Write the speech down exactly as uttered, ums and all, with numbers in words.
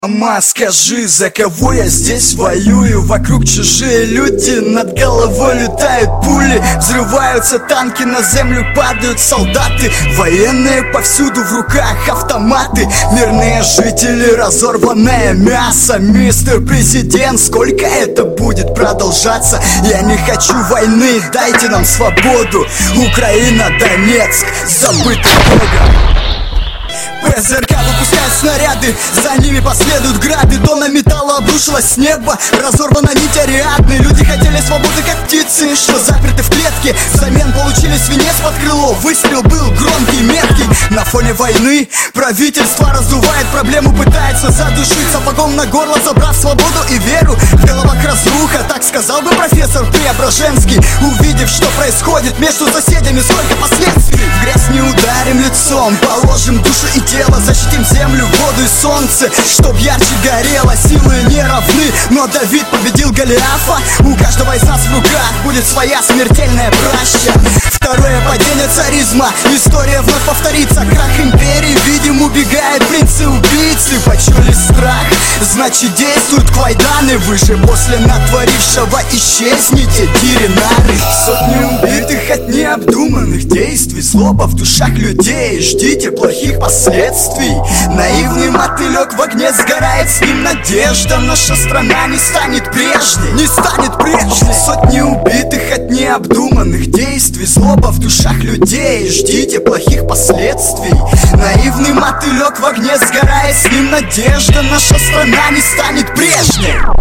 Мама, скажи, за кого я здесь воюю? Вокруг чужие люди, над головой летают пули, взрываются танки, на землю падают солдаты. Военные повсюду, в руках автоматы. Мирные жители, разорванное мясо. Мистер Президент, сколько это будет продолжаться? Я не хочу войны, дайте нам свободу. Украина, Донецк, забытый Богом. ПЗРК выпускает снаряды, за ними последуют грады. Тонна металла обрушилась с неба, разорвана нить Ариадны. Люди хотели свободы, как птицы, что заперты в клетке. Взамен получили свинец под крыло, выстрел был громкий, меткий. На фоне войны правительство раздувает проблему, пытается задушить сапогом на горло, забрав свободу и веру. В головах разруха, так сказал бы профессор Преображенский, увидев, что происходит между соседями, сколько последствий. В грязь не ударим лицом, положим душу и тело, защитим землю, воду и солнце, чтоб ярче горело. Силы не равны, но Давид победил Голиафа. У каждого из нас в руках будет своя смертельная праща. Второе падение царизма, история вновь повторится. Крах империи, видим, убегают принцы-убийцы. Почули страх, значит действуют квайданы. Вы же после натворившего исчезните, диринары. Сотни убитых от необдуманных действий, злоба в душах людей, ждите плохих последствий. Наивный мотылек в огне сгорает, с ним надежда. Наша страна не станет прежней, не станет прежней. Сотни убитых от необдуманных действий, злоба в душах людей, ждите плохих последствий. Наивный мотылек в огне сгорает, с ним надежда. Наша страна не станет прежней.